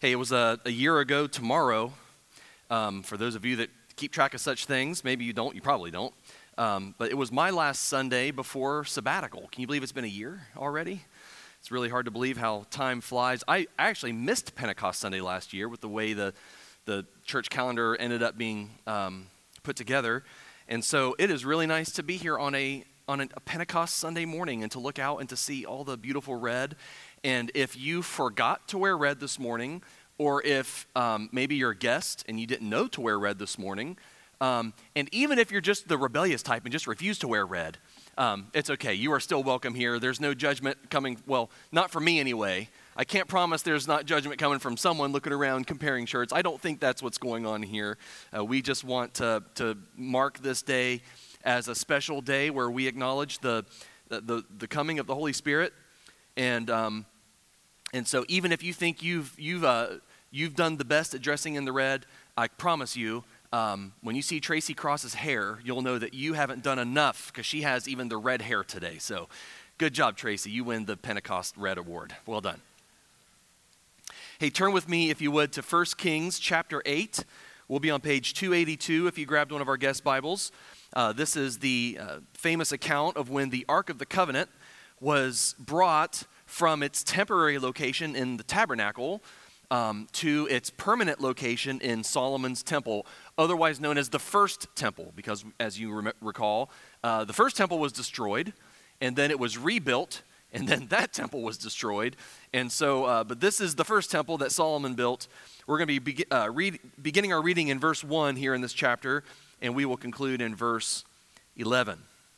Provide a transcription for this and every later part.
Hey, it was a year ago tomorrow. For those of you that keep track of such things, maybe you don't, you probably don't. But it was my last Sunday before sabbatical. Can you believe it's been a year already? It's really hard to believe how time flies. I actually missed Pentecost Sunday last year with the way the church calendar ended up being put together. And so it is really nice to be here on a Pentecost Sunday morning and to look out and to see all the beautiful red. And if you forgot to wear red this morning, or if maybe you're a guest and you didn't know to wear red this morning, and even if you're just the rebellious type and just refuse to wear red, it's okay. You are still welcome here. There's no judgment coming, well, not from me anyway. I can't promise there's not judgment coming from someone looking around comparing shirts. I don't think that's what's going on here. We just want to mark this day as a special day where we acknowledge the coming of the Holy Spirit. And so even if you think you've done the best at dressing in the red, I promise you, when you see Tracy Cross's hair, you'll know that you haven't done enough because she has even the red hair today. So good job, Tracy. You win the Pentecost Red Award. Well done. Hey, turn with me, if you would, to 1 Kings chapter 8. We'll be on page 282 if you grabbed one of our guest Bibles. This is the famous account of when the Ark of the Covenant was brought from its temporary location in the tabernacle to its permanent location in Solomon's temple, otherwise known as the first temple, because as you recall, the first temple was destroyed, and then it was rebuilt, and then that temple was destroyed. And so, but this is the first temple that Solomon built. We're going to be beginning our reading in verse 1 here in this chapter, and we will conclude in verse 11.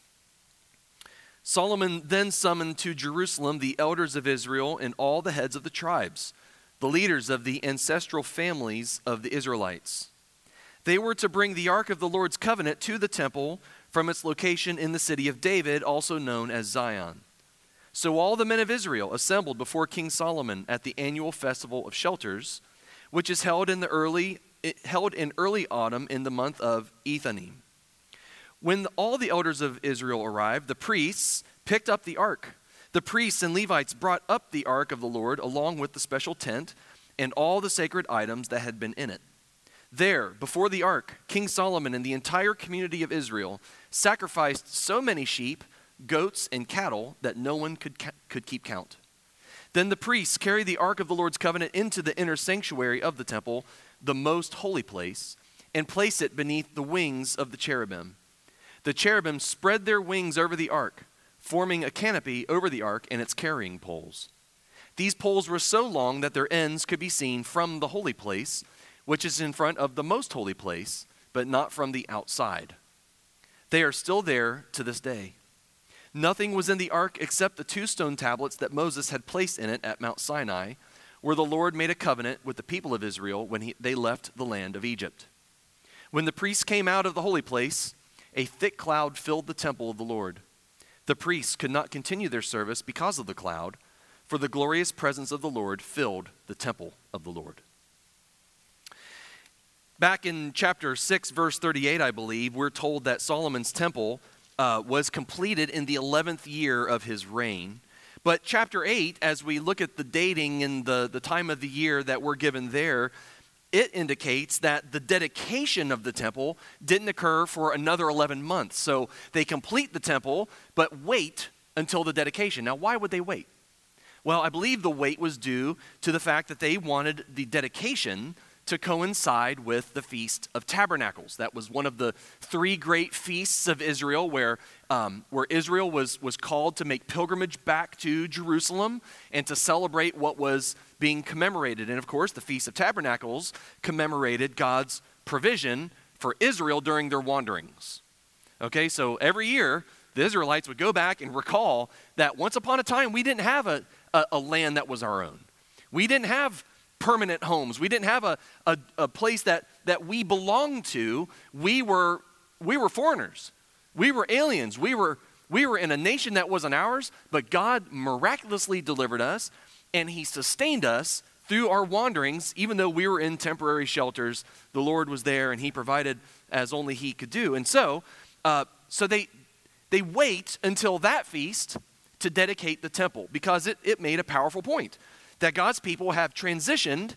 Solomon then summoned to Jerusalem the elders of Israel and all the heads of the tribes, the leaders of the ancestral families of the Israelites. They were to bring the Ark of the Lord's covenant to the temple from its location in the city of David, also known as Zion. So all the men of Israel assembled before King Solomon at the annual festival of shelters, which is held in early autumn in the month of Ethanim. When all the elders of Israel arrived, the priests picked up the ark. The priests and Levites brought up the ark of the Lord along with the special tent and all the sacred items that had been in it. There, before the ark, King Solomon and the entire community of Israel sacrificed so many sheep, goats, and cattle that no one could keep count. Then the priests carried the ark of the Lord's covenant into the inner sanctuary of the temple, the most holy place, and placed it beneath the wings of the cherubim. The cherubim spread their wings over the ark, forming a canopy over the ark and its carrying poles. These poles were so long that their ends could be seen from the holy place, which is in front of the most holy place, but not from the outside. They are still there to this day. Nothing was in the ark except the 2 stone tablets that Moses had placed in it at Mount Sinai, where the Lord made a covenant with the people of Israel when they left the land of Egypt. When the priests came out of the holy place, a thick cloud filled the temple of the Lord. The priests could not continue their service because of the cloud, for the glorious presence of the Lord filled the temple of the Lord. Back in chapter 6, verse 38, I believe, we're told that Solomon's temple was completed in the 11th year of his reign. But chapter 8, as we look at the dating and the time of the year that we're given there, it indicates that the dedication of the temple didn't occur for another 11 months. So they complete the temple, but wait until the dedication. Now, why would they wait? Well, I believe the wait was due to the fact that they wanted the dedication to coincide with the Feast of Tabernacles. That was one of the 3 great feasts of Israel where Israel was called to make pilgrimage back to Jerusalem and to celebrate what was being commemorated. And of course, the Feast of Tabernacles commemorated God's provision for Israel during their wanderings. Okay, so every year, the Israelites would go back and recall that once upon a time, we didn't have a land that was our own. We didn't have permanent homes. We didn't have a place that we belonged to. We were foreigners. We were aliens. We were in a nation that wasn't ours, but God miraculously delivered us, and he sustained us through our wanderings. Even though we were in temporary shelters, the Lord was there, and he provided as only he could do. And so they wait until that feast to dedicate the temple, because it made a powerful point that God's people have transitioned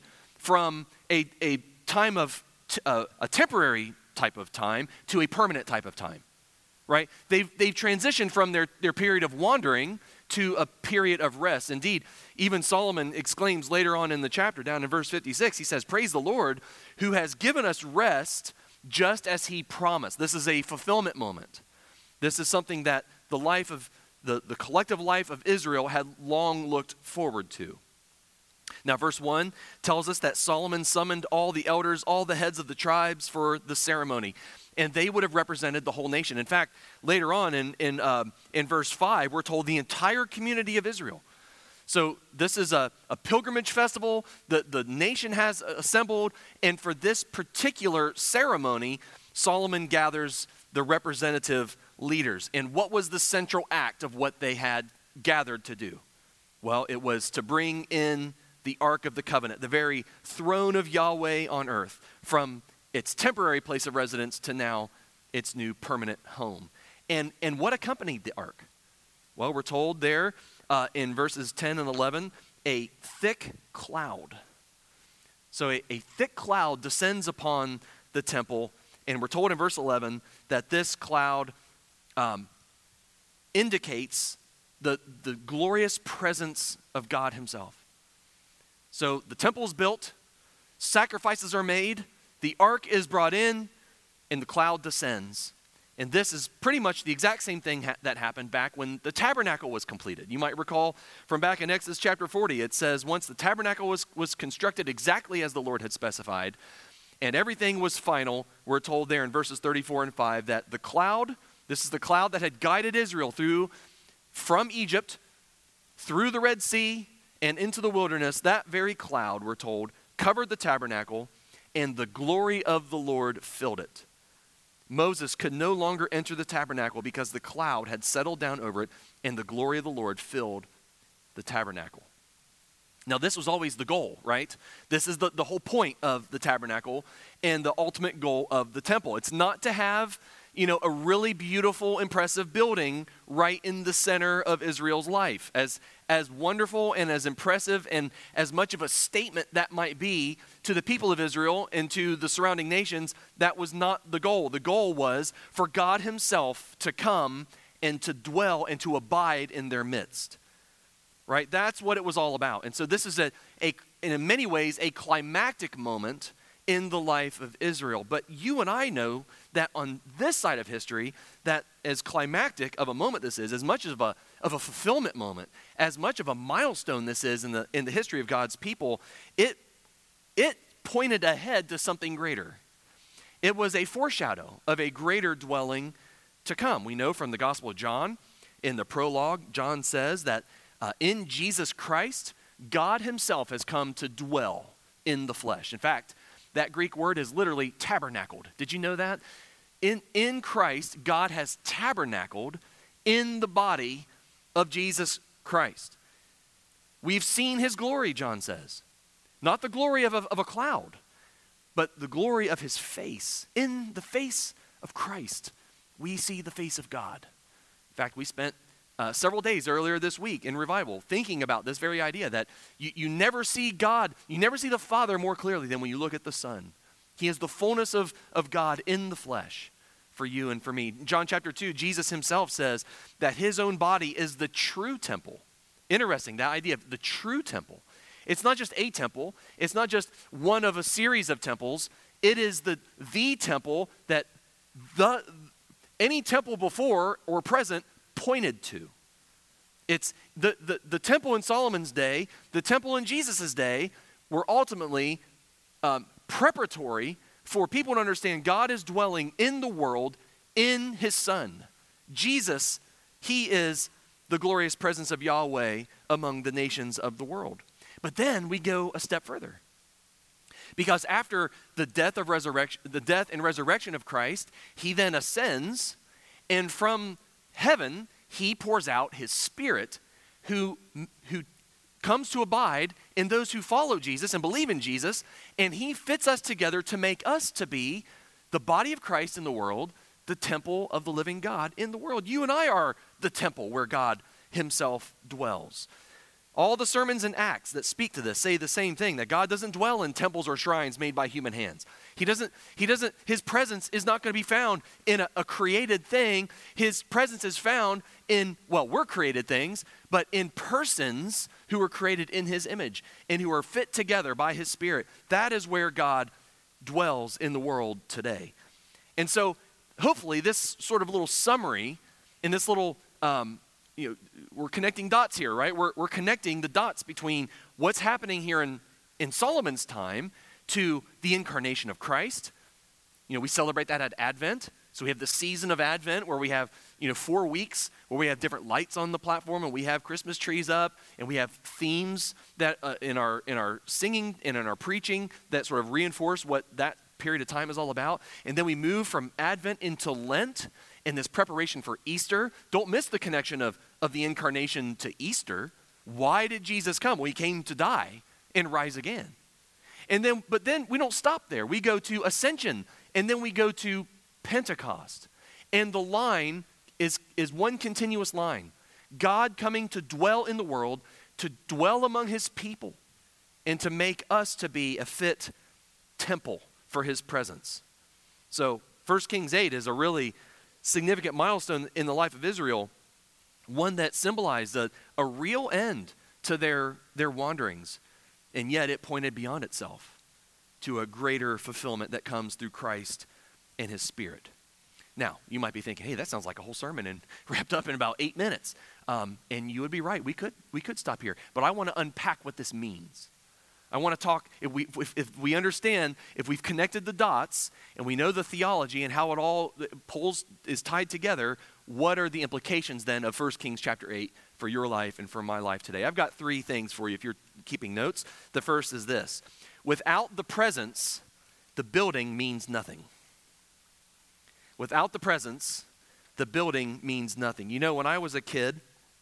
from a time of a temporary type of time to a permanent type of time, right? They've transitioned from their period of wandering to a period of rest. Indeed, even Solomon exclaims later on in the chapter, down in verse 56, he says, "Praise the Lord who has given us rest just as he promised." This is a fulfillment moment. This is something that the life of the collective life of Israel had long looked forward to. Now, verse 1 tells us that Solomon summoned all the elders, all the heads of the tribes for the ceremony, and they would have represented the whole nation. In fact, later on in verse 5, we're told the entire community of Israel. So this is a pilgrimage festival. The nation has assembled, and for this particular ceremony, Solomon gathers the representative leaders. And what was the central act of what they had gathered to do? Well, it was to bring in the Ark of the Covenant, the very throne of Yahweh on earth, from its temporary place of residence to now its new permanent home. And what accompanied the Ark? Well, we're told there in verses 10 and 11, a thick cloud. So a thick cloud descends upon the temple, and we're told in verse 11 that this cloud indicates the glorious presence of God himself. So the temple is built, sacrifices are made, the ark is brought in, and the cloud descends. And this is pretty much the exact same thing that happened back when the tabernacle was completed. You might recall from back in Exodus chapter 40, it says once the tabernacle was constructed exactly as the Lord had specified, and everything was final, we're told there in verses 34 and 5 that the cloud, this is the cloud that had guided Israel from Egypt, through the Red Sea, and into the wilderness. That very cloud, we're told, covered the tabernacle, and the glory of the Lord filled it. Moses could no longer enter the tabernacle because the cloud had settled down over it, and the glory of the Lord filled the tabernacle. Now, this was always the goal, right? This is the whole point of the tabernacle and the ultimate goal of the temple. It's not to have, a really beautiful, impressive building right in the center of Israel's life. As wonderful and as impressive and as much of a statement that might be to the people of Israel and to the surrounding nations, that was not the goal. The goal was for God himself to come and to dwell and to abide in their midst. Right? That's what it was all about. And so this is in many ways, a climactic moment in the life of Israel. But you and I know that on this side of history, that as climactic of a moment this is, as much of a fulfillment moment, as much of a milestone this is in the history of God's people, it pointed ahead to something greater. It was a foreshadow of a greater dwelling to come. We know from the Gospel of John, in the prologue, John says that in Jesus Christ, God himself has come to dwell in the flesh. In fact, that Greek word is literally tabernacled. Did you know that? In Christ, God has tabernacled in the body of Jesus Christ. We've seen his glory, John says. Not the glory of a cloud, but the glory of his face. In the face of Christ, we see the face of God. In fact, we spent several days earlier this week in revival thinking about this very idea that you never see God, you never see the Father more clearly than when you look at the Son. He is the fullness of God in the flesh for you and for me. In John chapter 2, Jesus himself says that his own body is the true temple. Interesting, that idea of the true temple. It's not just a temple. It's not just one of a series of temples. It is the temple that any temple before or present pointed to. It's the temple in Solomon's day, the temple in Jesus' day were ultimately preparatory for people to understand God is dwelling in the world in his Son. Jesus, he is the glorious presence of Yahweh among the nations of the world. But then we go a step further. Because after the death and resurrection of Christ, he then ascends, and from heaven, he pours out his Spirit who comes to abide in those who follow Jesus and believe in Jesus, and he fits us together to make us to be the body of Christ in the world, the temple of the living God in the world. You and I are the temple where God himself dwells. All the sermons in Acts that speak to this say the same thing, that God doesn't dwell in temples or shrines made by human hands. His presence is not going to be found in a created thing. His presence is found in, well, we're created things, but in persons who were created in his image and who are fit together by his Spirit. That is where God dwells in the world today. And so hopefully this sort of little summary in this little, we're connecting dots here, right? We're connecting the dots between what's happening here in Solomon's time to the incarnation of Christ. We celebrate that at Advent. So we have the season of Advent where we have, 4 weeks where we have different lights on the platform and we have Christmas trees up and we have themes that in our singing and in our preaching that sort of reinforce what that period of time is all about. And then we move from Advent into Lent and this preparation for Easter. Don't miss the connection of the incarnation to Easter. Why did Jesus come? Well, he came to die and rise again. But then we don't stop there. We go to Ascension and then we go to Pentecost. And the line is one continuous line. God coming to dwell in the world, to dwell among his people, and to make us to be a fit temple for his presence. So 1 Kings 8 is a really significant milestone in the life of Israel, one that symbolized a real end to their wanderings, and yet it pointed beyond itself to a greater fulfillment that comes through Christ and his Spirit. Now, you might be thinking, hey, that sounds like a whole sermon and wrapped up in about 8 minutes. And you would be right. We could stop here. But I want to unpack what this means. I want to talk, if we understand, if we've connected the dots and we know the theology and how it all is tied together, what are the implications then of 1 Kings chapter 8 for your life and for my life today? I've got 3 things for you if you're keeping notes. The first is this. Without the presence, the building means nothing. Without the presence, the building means nothing. When I was a kid,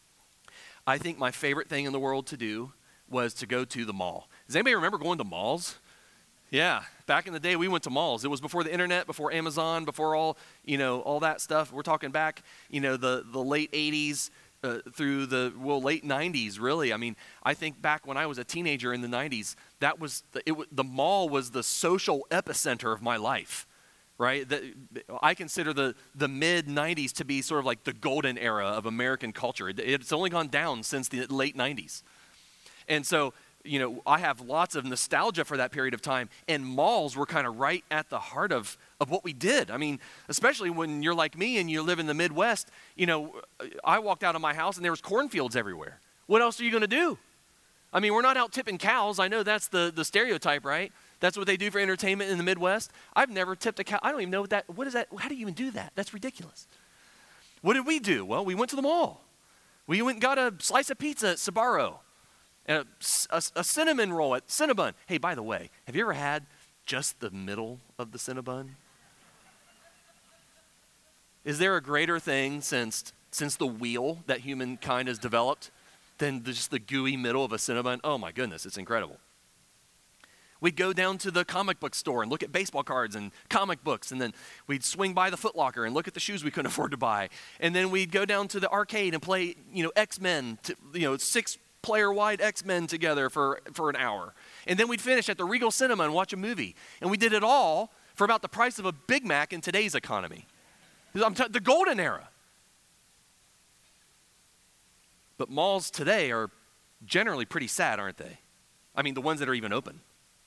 I think my favorite thing in the world to do was to go to the mall. Does anybody remember going to malls? Yeah, back in the day, we went to malls. It was before the internet, before Amazon, before all that stuff. We're talking back, the late 80s through the late 90s, really. I mean, I think back when I was a teenager in the 90s, the mall was the social epicenter of my life. Right? I consider the mid-90s to be sort of like the golden era of American culture. It's only gone down since the late 90s. And so, I have lots of nostalgia for that period of time, and malls were kind of right at the heart of what we did. I mean, especially when you're like me and you live in the Midwest, I walked out of my house and there was cornfields everywhere. What else are you going to do? I mean, we're not out tipping cows. I know that's the stereotype, right? That's what they do for entertainment in the Midwest. I've never tipped a cow. I don't even know what is that? How do you even do that? That's ridiculous. What did we do? Well, we went to the mall. We went and got a slice of pizza at Sbarro and a cinnamon roll at Cinnabon. Hey, by the way, have you ever had just the middle of the Cinnabon? Is there a greater thing since the wheel that humankind has developed than just the gooey middle of a Cinnabon? Oh my goodness, it's incredible. We'd go down to the comic book store and look at baseball cards and comic books, and then we'd swing by the Foot Locker and look at the shoes we couldn't afford to buy. And then we'd go down to the arcade and play, X-Men, 6-player wide X-Men together for an hour. And then we'd finish at the Regal Cinema and watch a movie. And we did it all for about the price of a Big Mac in today's economy. The golden era. But malls today are generally pretty sad, aren't they? I mean, the ones that are even open.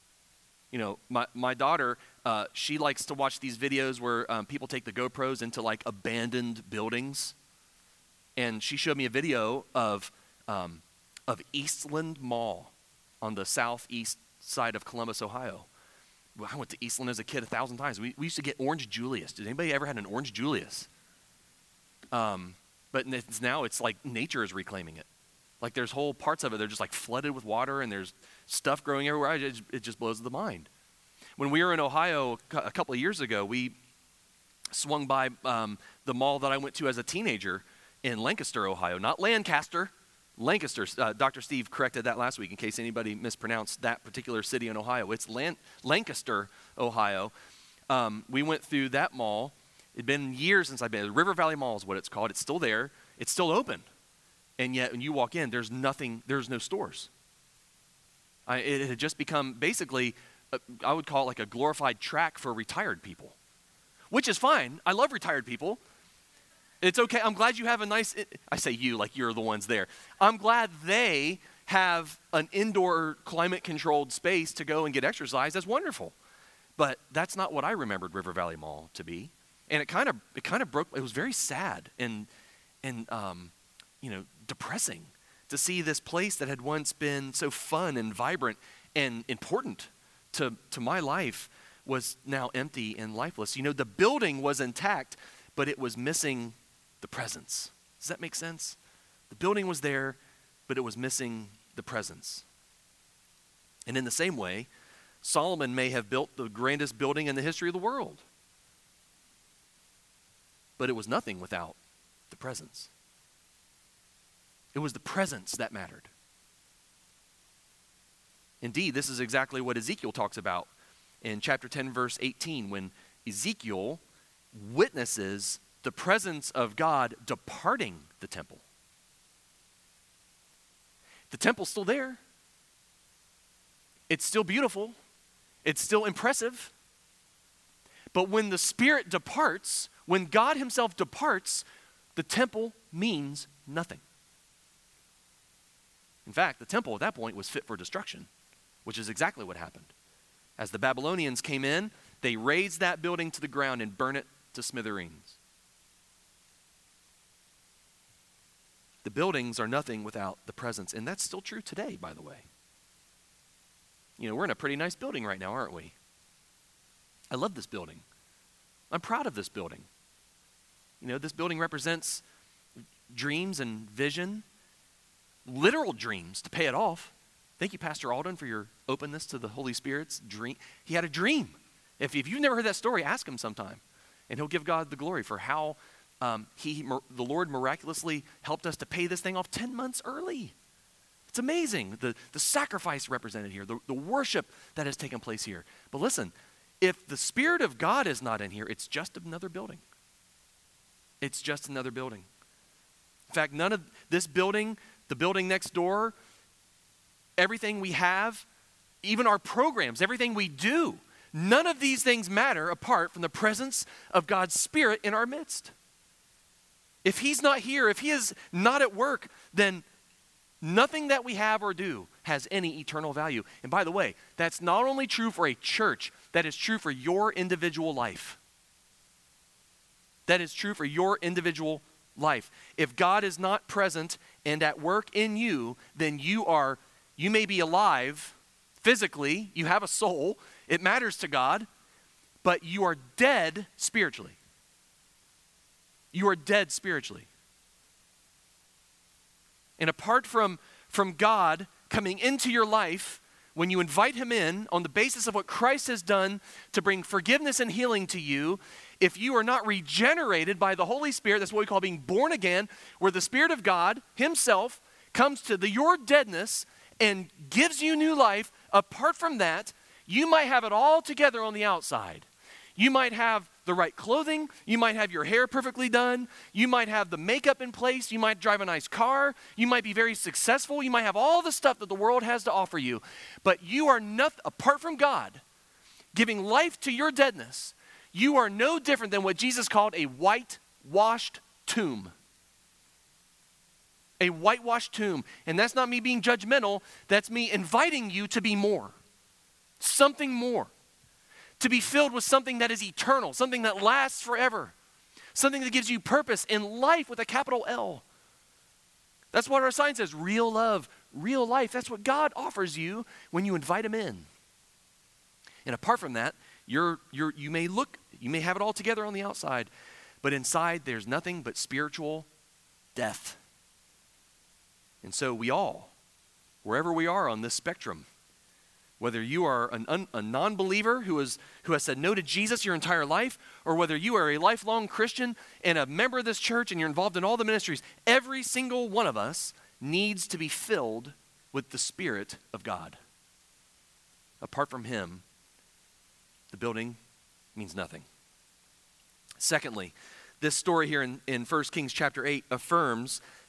My daughter, she likes to watch these videos where people take the GoPros into like abandoned buildings. And she showed me a video of Eastland Mall on the southeast side of Columbus, Ohio. Well, I went to Eastland as a kid 1,000 times. We used to get Orange Julius. Did anybody ever had an Orange Julius? But now it's like nature is reclaiming it. Like there's whole parts of it, they're just like flooded with water and there's stuff growing everywhere. It just blows the mind. When we were in Ohio a couple of years ago, we swung by the mall that I went to as a teenager in Lancaster, Ohio. Not Lancaster, Lancaster. Dr. Steve corrected that last week in case anybody mispronounced that particular city in Ohio. It's Lancaster, Ohio. We went through that mall. It'd been years since I've been. River Valley Mall is what it's called. It's still there. It's still open. And yet when you walk in, there's nothing, there's no stores. It had just become basically, I would call it like a glorified track for retired people, which is fine. I love retired people. It's okay. I'm glad you have a nice, I say you like you're the ones there. I'm glad they have an indoor climate-controlled space to go and get exercise. That's wonderful. But that's not what I remembered River Valley Mall to be. And it kind of broke, it was very sad and depressing to see this place that had once been so fun and vibrant and important to my life was now empty and lifeless. The building was intact, but it was missing the presence. Does that make sense? The building was there, but it was missing the presence. And in the same way, Solomon may have built the grandest building in the history of the world, but it was nothing without the presence. It was the presence that mattered. Indeed, this is exactly what Ezekiel talks about in chapter 10, verse 18, when Ezekiel witnesses the presence of God departing the temple. The temple's still there. It's still beautiful. It's still impressive. But when the Spirit departs, when God himself departs, the temple means nothing. In fact, the temple at that point was fit for destruction, which is exactly what happened. As the Babylonians came in, they razed that building to the ground and burned it to smithereens. The buildings are nothing without the presence, and that's still true today, by the way. We're in a pretty nice building right now, aren't we? I love this building. I'm proud of this building. This building represents dreams and vision, literal dreams to pay it off. Thank you, Pastor Alden, for your openness to the Holy Spirit's dream. He had a dream. If you've never heard that story, ask him sometime, and he'll give God the glory for how the Lord miraculously helped us to pay this thing off 10 months early. It's amazing, the sacrifice represented here, the worship that has taken place here. But listen, if the Spirit of God is not in here, it's just another building. It's just another building. In fact, none of this building, the building next door, everything we have, even our programs, everything we do, none of these things matter apart from the presence of God's Spirit in our midst. If he's not here, if he is not at work, then nothing that we have or do has any eternal value. And by the way, that's not only true for a church, that is true for your individual life. That is true for your individual life. If God is not present and at work in you, then you may be alive physically, you have a soul, it matters to God, but you are dead spiritually. You are dead spiritually. And apart from God coming into your life, when you invite him in on the basis of what Christ has done to bring forgiveness and healing to you, if you are not regenerated by the Holy Spirit, that's what we call being born again, where the Spirit of God himself comes to your deadness and gives you new life, apart from that, you might have it all together on the outside. You might have the right clothing. You might have your hair perfectly done. You might have the makeup in place. You might drive a nice car. You might be very successful. You might have all the stuff that the world has to offer you. But you are nothing, apart from God, giving life to your deadness, you are no different than what Jesus called a whitewashed tomb. A whitewashed tomb. And that's not me being judgmental. That's me inviting you to be more. Something more. To be filled with something that is eternal, something that lasts forever, something that gives you purpose in life with a capital L. That's what our sign says, real love, real life. That's what God offers you when you invite him in. And apart from that, you may have it all together on the outside, but inside there's nothing but spiritual death. And so we all, wherever we are on this spectrum, whether you are a non-believer who has said no to Jesus your entire life, or whether you are a lifelong Christian and a member of this church and you're involved in all the ministries, every single one of us needs to be filled with the Spirit of God. Apart from him, the building means nothing. Secondly, this story here in 1 Kings chapter 8 affirms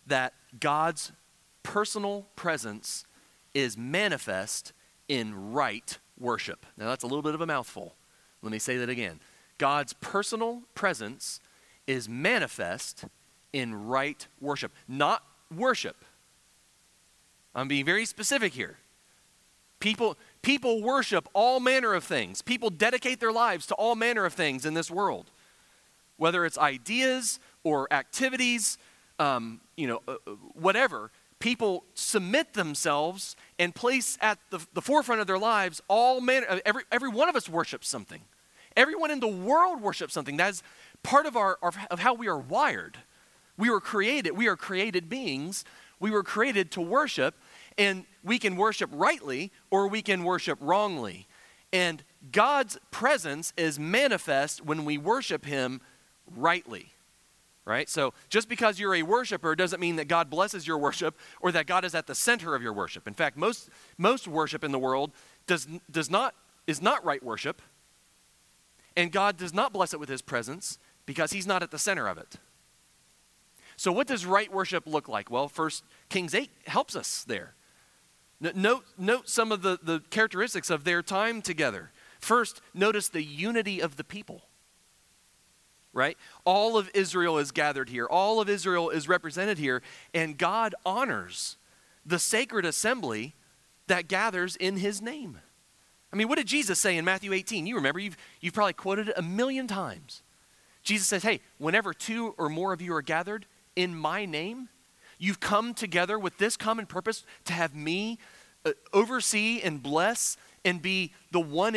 that God's personal presence is manifest in right worship. Now that's a little bit of a mouthful. Let me say that again. God's personal presence is manifest in right worship, not worship. I'm being very specific here. People worship all manner of things. People dedicate their lives to all manner of things in this world, whether it's ideas or activities, whatever. People submit themselves and place at the forefront of their lives all manner. Every one of us worships something. Everyone in the world worships something. That's part of of how we are wired. We are created beings. We were created to worship, and we can worship rightly or we can worship wrongly. And God's presence is manifest when we worship him rightly. Right? So just because you're a worshiper doesn't mean that God blesses your worship or that God is at the center of your worship. In fact, most worship in the world is not right worship. And God does not bless it with his presence because he's not at the center of it. So what does right worship look like? Well, 1 Kings 8 helps us there. Note some of the characteristics of their time together. First, notice the unity of the people. Right? All of Israel is gathered here. All of Israel is represented here. And God honors the sacred assembly that gathers in his name. I mean, what did Jesus say in Matthew 18? You remember, you've probably quoted it 1,000,000 times. Jesus says, hey, whenever 2 or more of you are gathered in my name, you've come together with this common purpose to have me oversee and bless and be the one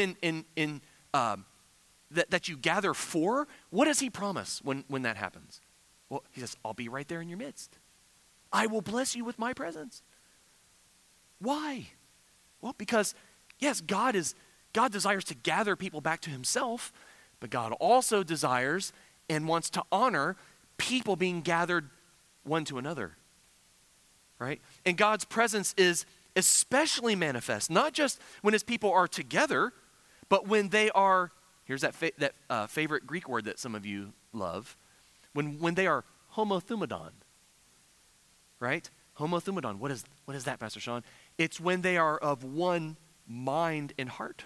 that you gather for. What does he promise when that happens? Well, he says, I'll be right there in your midst. I will bless you with my presence. Why? Well, because yes, God desires to gather people back to himself, but God also desires and wants to honor people being gathered one to another. Right? And God's presence is especially manifest, not just when his people are together, but when they are, here's that favorite Greek word that some of you love, when they are homothumadon. Right? Homothumadon. What is that, Pastor Sean? It's when they are of one mind and heart.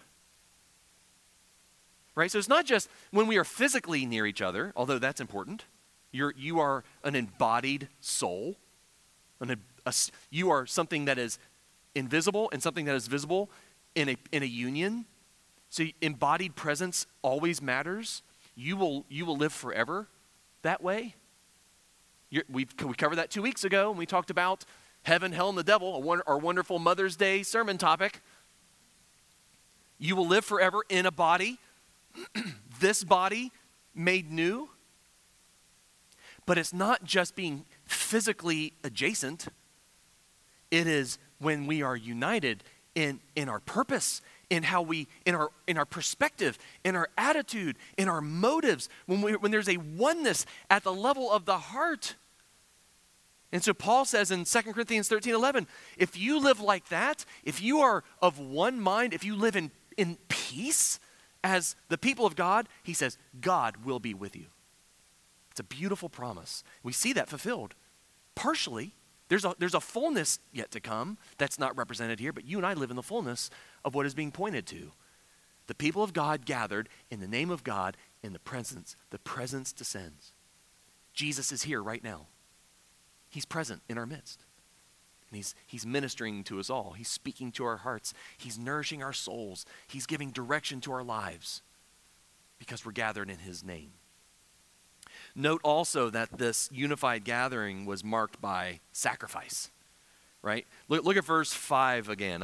Right? So it's not just when we are physically near each other, although that's important. You are an embodied soul. You are something that is invisible and something that is visible in a union. So embodied presence always matters. You will live forever that way. We covered that 2 weeks ago when we talked about heaven, hell, and the devil, our wonderful Mother's Day sermon topic. You will live forever in a body, this body made new. But it's not just being physically adjacent. It is when we are united in our purpose, in our perspective, in our attitude, in our motives, when there's a oneness at the level of the heart. And so Paul says in 2 Corinthians 13:11, if you live like that, if you are of one mind, if you live in peace as the people of God, he says, God will be with you. It's a beautiful promise. We see that fulfilled. Partially, there's a fullness yet to come that's not represented here, but you and I live in the fullness of what is being pointed to. The people of God gathered in the name of God in the presence descends. Jesus is here right now. He's present in our midst. And he's ministering to us all. He's speaking to our hearts. He's nourishing our souls. He's giving direction to our lives because we're gathered in his name. Note also that this unified gathering was marked by sacrifice, right? Look at verse 5 again.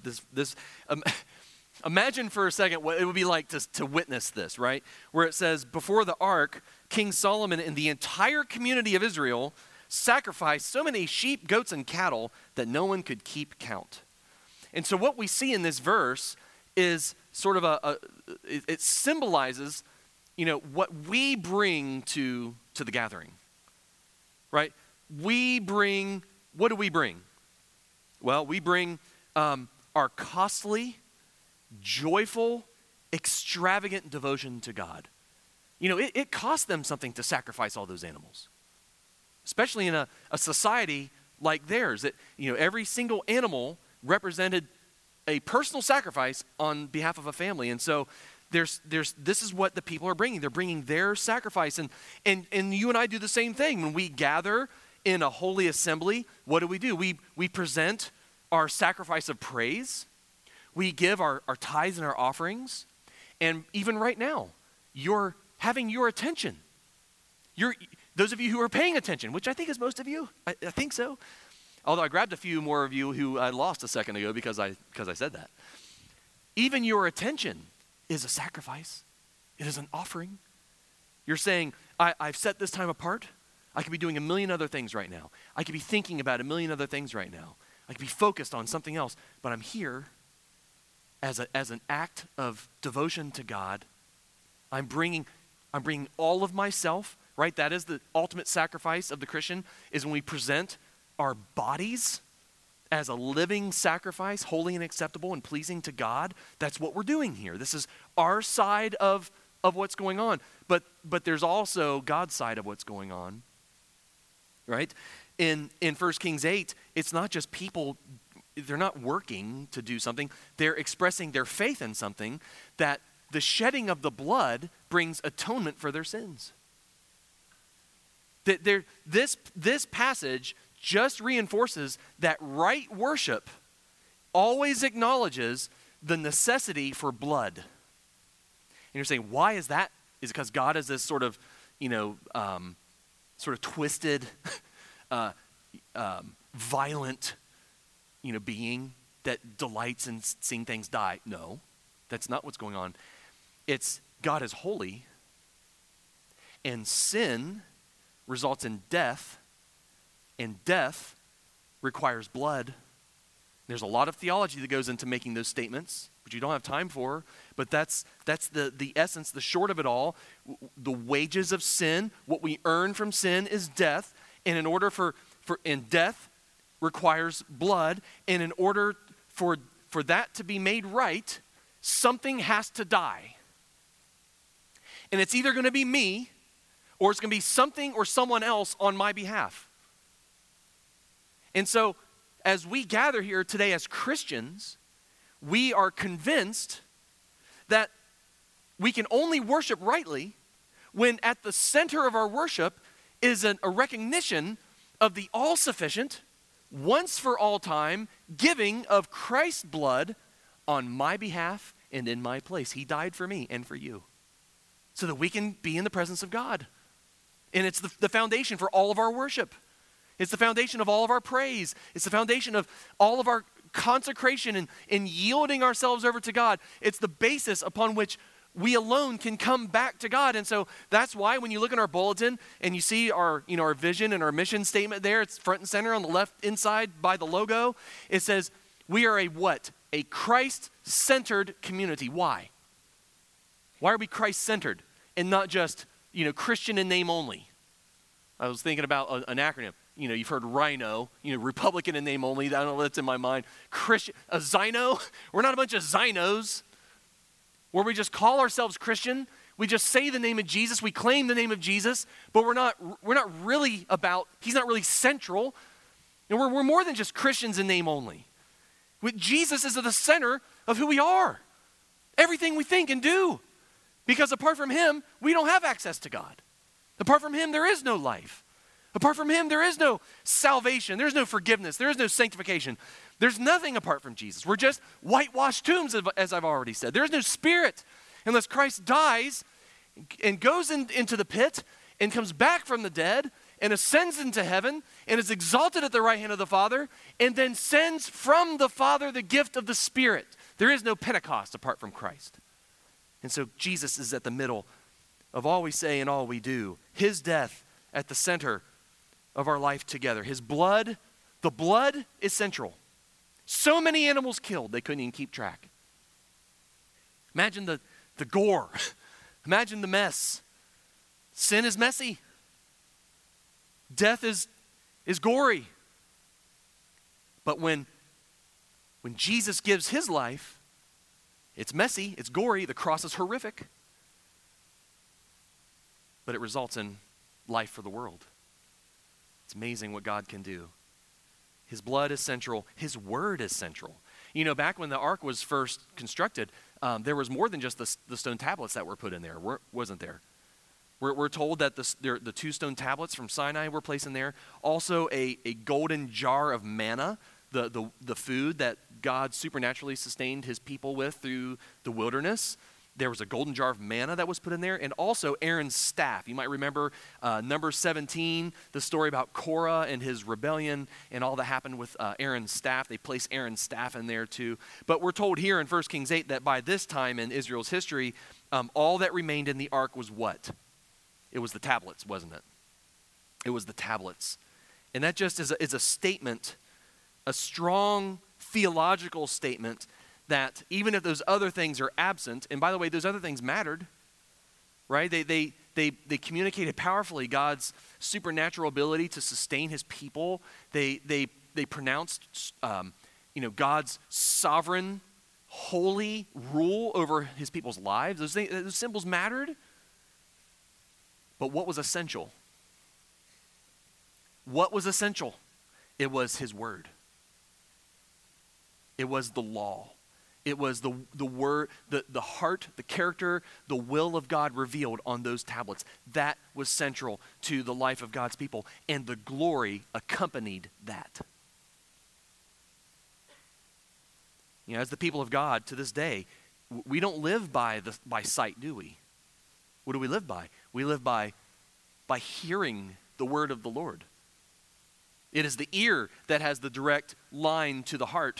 Imagine for a second what it would be like to witness this, right? Where it says, before the ark, King Solomon and the entire community of Israel sacrificed so many sheep, goats, and cattle that no one could keep count. And so what we see in this verse is sort of it symbolizes, what we bring to the gathering, right? What do we bring? Well, we bring our costly, joyful, extravagant devotion to God. It cost them something to sacrifice all those animals. especially in a society like theirs, that every single animal represented a personal sacrifice on behalf of a family. And so this is what the people are bringing. They're bringing their sacrifice. And you and I do the same thing. When we gather in a holy assembly, what do? We present our sacrifice of praise. We give our tithes and our offerings. And even right now, you're having your attention. Those of you who are paying attention, which I think is most of you. I think so. Although I grabbed a few more of you who I lost a second ago because I said that. Even your attention is a sacrifice. It is an offering. You're saying, I've set this time apart. I could be doing a million other things right now. I could be thinking about a million other things right now. I could be focused on something else. But I'm here as an act of devotion to God. I'm bringing all of myself, right? That is the ultimate sacrifice of the Christian, is when we present our bodies as a living sacrifice, holy and acceptable and pleasing to God. That's what we're doing here. This is our side of what's going on. But there's also God's side of what's going on, right? In 1 Kings 8, it's not just people, they're not working to do something. They're expressing their faith in something, that the shedding of the blood brings atonement for their sins. This passage just reinforces that right worship always acknowledges the necessity for blood. And you're saying, why is that? Is it because God is this sort of twisted, violent, being that delights in seeing things die? No, that's not what's going on. It's God is holy, and sin results in death, and death requires blood. There's a lot of theology that goes into making those statements, which you don't have time for, but that's the essence, the short of it all. The wages of sin, what we earn from sin, is death, and in order and death requires blood, and in order for that to be made right, something has to die. And it's either going to be me, or it's going to be something or someone else on my behalf. And so, as we gather here today as Christians, we are convinced that we can only worship rightly when at the center of our worship is a recognition of the all-sufficient, once for all time, giving of Christ's blood on my behalf and in my place. He died for me and for you, so that we can be in the presence of God. And it's the foundation for all of our worship. It's the foundation of all of our praise. It's the foundation of all of our consecration and yielding ourselves over to God. It's the basis upon which we alone can come back to God. And so that's why when you look at our bulletin and you see our vision and our mission statement there, it's front and center on the left inside by the logo. It says, we are a what? A Christ-centered community. Why? Why are we Christ-centered and not just, Christian in name only? I was thinking about an acronym. You've heard RHINO, Republican in name only. I don't know what's in my mind. Christian, a Zino? We're not a bunch of Zinos where we just call ourselves Christian. We just say the name of Jesus. We claim the name of Jesus, but we're not really he's not really central. And we're more than just Christians in name only. Jesus is at the center of who we are. Everything we think and do. Because apart from him, we don't have access to God. Apart from him, there is no life. Apart from him, there is no salvation. There's no forgiveness. There is no sanctification. There's nothing apart from Jesus. We're just whitewashed tombs, as I've already said. There's no spirit unless Christ dies and goes into the pit and comes back from the dead and ascends into heaven and is exalted at the right hand of the Father and then sends from the Father the gift of the Spirit. There is no Pentecost apart from Christ. And so Jesus is at the middle of all we say and all we do. His death at the center of our life together. His blood, the blood is central. So many animals killed, they couldn't even keep track. Imagine the gore. Imagine the mess. Sin is messy. Death is gory. But when Jesus gives his life, it's messy, it's gory, the cross is horrific. But it results in life for the world. It's amazing what God can do. His blood is central. His word is central. You know, back when the ark was first constructed, there was more than just the stone tablets that were put in there, wasn't there? We're told that the 2 stone tablets from Sinai were placed in there. Also a golden jar of manna, the food that God supernaturally sustained his people with through the wilderness. There was a golden jar of manna that was put in there, and also Aaron's staff. You might remember Numbers 17, the story about Korah and his rebellion and all that happened with Aaron's staff. They placed Aaron's staff in there too. But we're told here in 1 Kings 8 that by this time in Israel's history, all that remained in the ark was what? It was the tablets, wasn't it? It was the tablets. And that just is a statement, a strong theological statement that even if those other things are absent, and by the way, those other things mattered, right? They communicated powerfully God's supernatural ability to sustain his people. They pronounced, God's sovereign, holy rule over his people's lives. Those symbols mattered. But what was essential? What was essential? It was his word. It was the law. It was the word, the heart, the character, the will of God revealed on those tablets. That was central to the life of God's people, and the glory accompanied that. You know, as the people of God to this day, we don't live by sight, do we? What do we live by? We live by hearing the word of the Lord. It is the ear that has the direct line to the heart.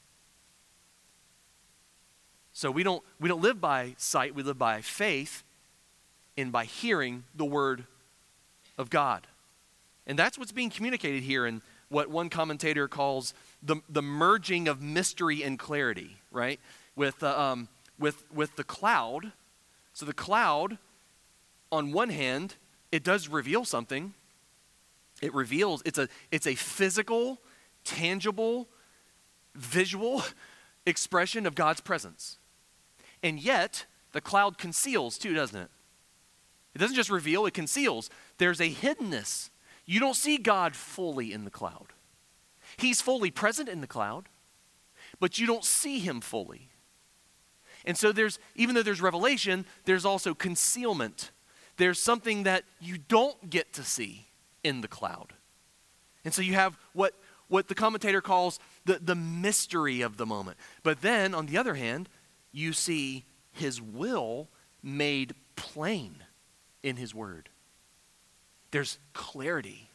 So we don't live by sight, we live by faith and by hearing the word of God. And that's what's being communicated here in what one commentator calls the merging of mystery and clarity, right? With the cloud. So the cloud, on one hand, it does reveal something. It reveals, it's a physical, tangible, visual expression of God's presence. And yet, the cloud conceals too, doesn't it? It doesn't just reveal, it conceals. There's a hiddenness. You don't see God fully in the cloud. He's fully present in the cloud, but you don't see him fully. And so even though there's revelation, there's also concealment. There's something that you don't get to see in the cloud. And so you have what the commentator calls the mystery of the moment. But then, on the other hand, you see his will made plain in his word. There's clarity.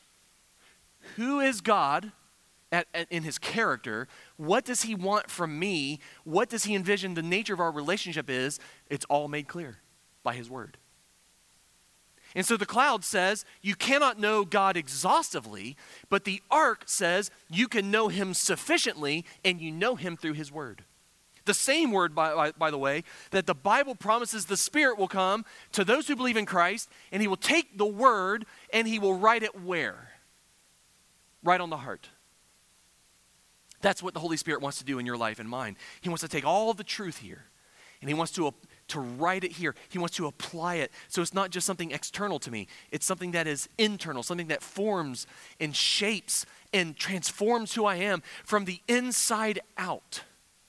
Who is God in his character? What does he want from me? What does he envision the nature of our relationship is? It's all made clear by his word. And so the cloud says you cannot know God exhaustively, but the ark says you can know him sufficiently, and you know him through his word. The same word, by the way, that the Bible promises the Spirit will come to those who believe in Christ, and he will take the word and he will write it where? Right on the heart. That's what the Holy Spirit wants to do in your life and mine. He wants to take all the truth here, and he wants to write it here. He wants to apply it. So it's not just something external to me. It's something that is internal, something that forms and shapes and transforms who I am from the inside out.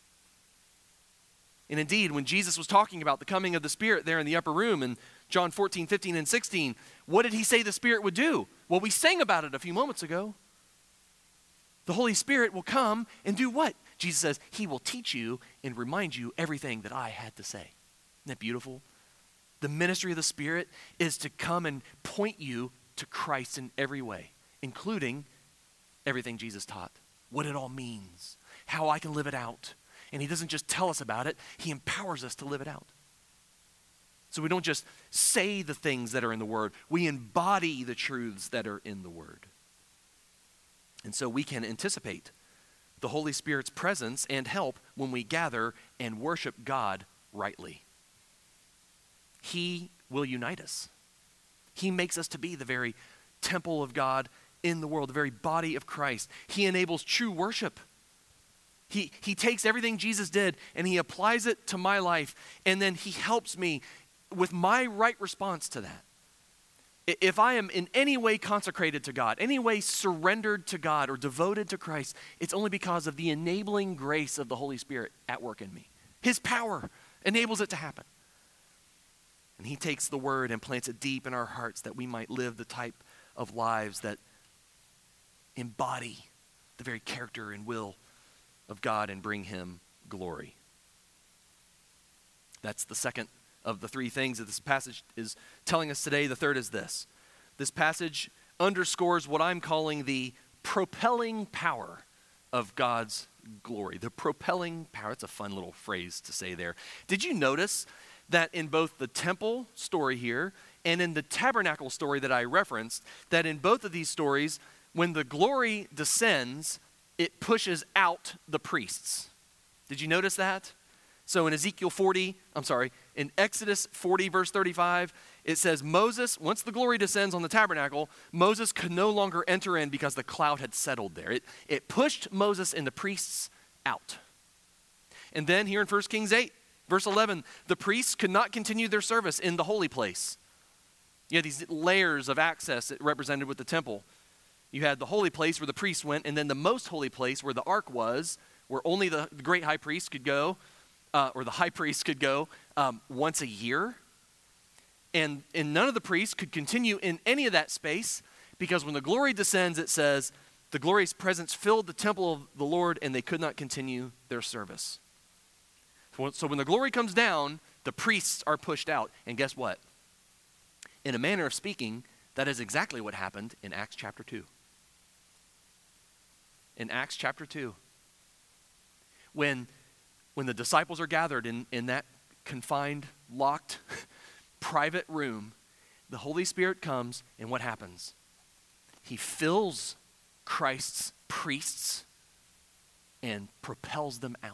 And indeed, when Jesus was talking about the coming of the Spirit there in the upper room in John 14, 15, and 16, what did he say the Spirit would do? Well, we sang about it a few moments ago. The Holy Spirit will come and do what? Jesus says, he will teach you and remind you everything that I had to say. Isn't that beautiful? The ministry of the Spirit is to come and point you to Christ in every way, including everything Jesus taught, what it all means, how I can live it out. And he doesn't just tell us about it, he empowers us to live it out. So we don't just say the things that are in the Word, we embody the truths that are in the Word. And so we can anticipate the Holy Spirit's presence and help when we gather and worship God rightly. He will unite us. He makes us to be the very temple of God in the world, the very body of Christ. He enables true worship. He takes everything Jesus did and he applies it to my life, and then he helps me with my right response to that. If I am in any way consecrated to God, any way surrendered to God or devoted to Christ, it's only because of the enabling grace of the Holy Spirit at work in me. His power enables it to happen. And he takes the word and plants it deep in our hearts that we might live the type of lives that embody the very character and will of God and bring him glory. That's the second of the three things that this passage is telling us today. The third is this. This passage underscores what I'm calling the propelling power of God's glory. The propelling power. It's a fun little phrase to say there. Did you notice that in both the temple story here and in the tabernacle story that I referenced, that in both of these stories, when the glory descends, it pushes out the priests? Did you notice that? So in in Exodus 40, verse 35, it says Moses, once the glory descends on the tabernacle, Moses could no longer enter in because the cloud had settled there. It pushed Moses and the priests out. And then here in 1 Kings 8, verse 11, the priests could not continue their service in the holy place. You had these layers of access that represented with the temple. You had the holy place where the priests went, and then the most holy place where the ark was, where only the great high priest could go, or the high priest could go once a year. And none of the priests could continue in any of that space because when the glory descends, it says, the glorious presence filled the temple of the Lord and they could not continue their service. So when the glory comes down, the priests are pushed out. And guess what? In a manner of speaking, that is exactly what happened in Acts chapter 2. In Acts chapter 2, when the disciples are gathered in that confined, locked, private room, the Holy Spirit comes, and what happens? He fills Christ's priests and propels them out.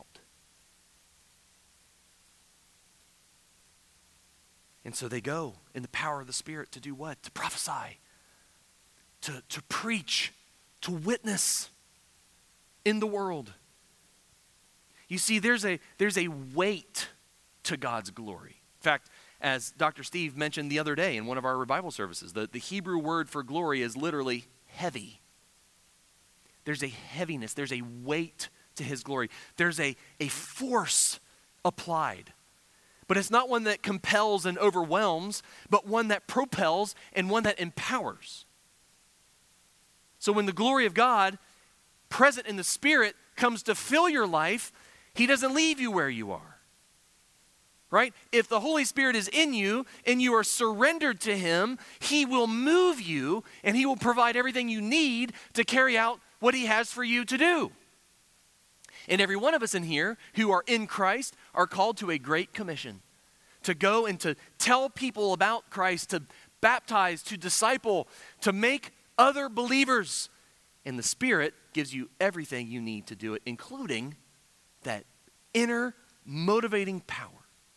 And so they go in the power of the Spirit to do what? To prophesy, to preach, to witness in the world. You see, there's a weight to God's glory. In fact, as Dr. Steve mentioned the other day in one of our revival services, the Hebrew word for glory is literally heavy. There's a heaviness, there's a weight to his glory. There's a force applied. But it's not one that compels and overwhelms, but one that propels and one that empowers. So when the glory of God, present in the Spirit, comes to fill your life, he doesn't leave you where you are. Right? If the Holy Spirit is in you and you are surrendered to him, he will move you and he will provide everything you need to carry out what he has for you to do. And every one of us in here who are in Christ are called to a great commission, to go and to tell people about Christ, to baptize, to disciple, to make other believers. And the Spirit gives you everything you need to do it, including that inner motivating power.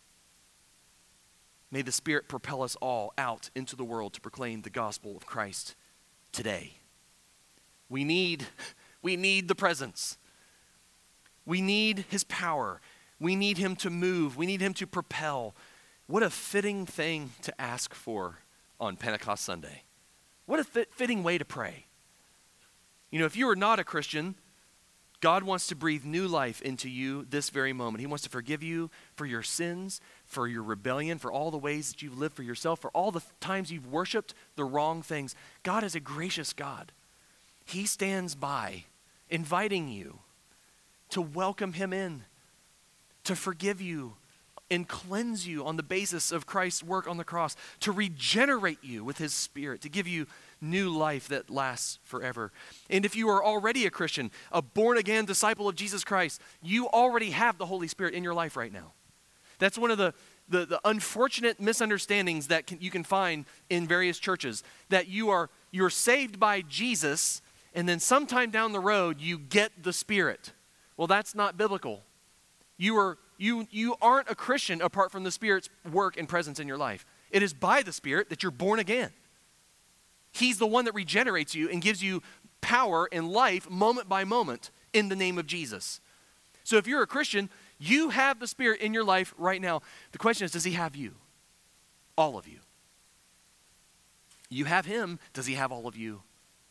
May the Spirit propel us all out into the world to proclaim the gospel of Christ today. We need the presence. We need his power. We need him to move. We need him to propel. What a fitting thing to ask for on Pentecost Sunday. What a fitting way to pray. You know, if you are not a Christian, God wants to breathe new life into you this very moment. He wants to forgive you for your sins, for your rebellion, for all the ways that you've lived for yourself, for all the times you've worshiped the wrong things. God is a gracious God. He stands by, inviting you to welcome him in, to forgive you and cleanse you on the basis of Christ's work on the cross, to regenerate you with his Spirit, to give you new life that lasts forever. And if you are already a Christian, a born-again disciple of Jesus Christ, you already have the Holy Spirit in your life right now. That's one of the unfortunate misunderstandings that you can find in various churches, that you're saved by Jesus, and then sometime down the road, you get the Spirit. Well, that's not biblical. You aren't a Christian apart from the Spirit's work and presence in your life. It is by the Spirit that you're born again. He's the one that regenerates you and gives you power and life moment by moment in the name of Jesus. So if you're a Christian, you have the Spirit in your life right now. The question is, does he have you? All of you. You have him. Does he have all of you?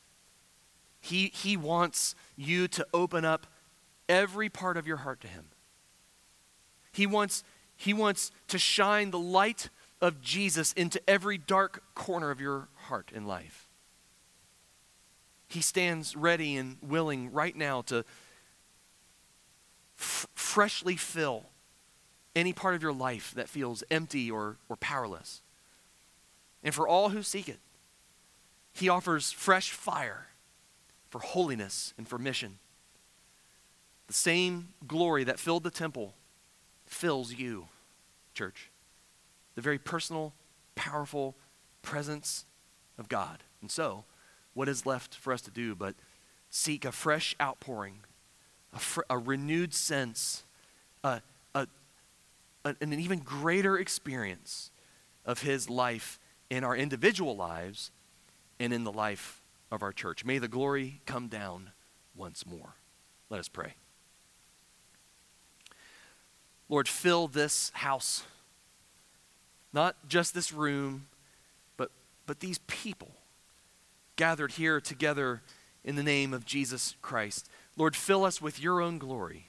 He wants you to open up every part of your heart to him. He wants to shine the light of Jesus into every dark corner of your heart and life. He stands ready and willing right now to freshly fill any part of your life that feels empty or powerless. And for all who seek it, he offers fresh fire for holiness and for mission. The same glory that filled the temple fills you, church. The very personal, powerful presence of God. And so, what is left for us to do but seek a fresh outpouring, a renewed sense, an even greater experience of his life in our individual lives and in the life of our church. May the glory come down once more. Let us pray. Lord, fill this house, not just this room, but these people gathered here together in the name of Jesus Christ. Lord, fill us with your own glory.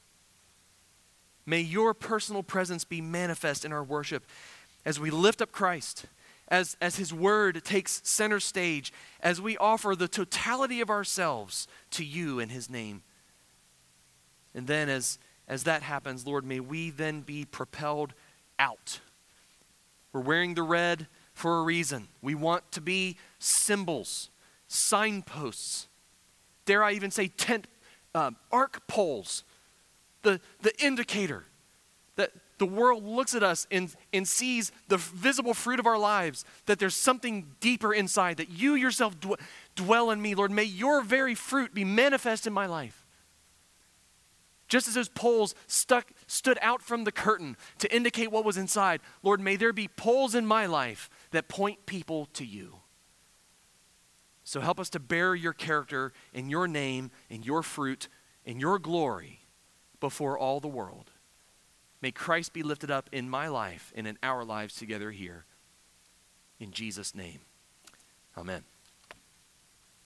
May your personal presence be manifest in our worship as we lift up Christ, as his word takes center stage, as we offer the totality of ourselves to you in his name. And then as that happens, Lord, may we then be propelled out. We're wearing the red for a reason. We want to be symbols, signposts, dare I even say arc poles, the indicator that the world looks at us and sees the visible fruit of our lives, that there's something deeper inside, that you yourself dwell in me. Lord, may your very fruit be manifest in my life. Just as those poles stood out from the curtain to indicate what was inside, Lord, may there be poles in my life that point people to you. So help us to bear your character and your name and your fruit and your glory before all the world. May Christ be lifted up in my life and in our lives together here. In Jesus' name, amen.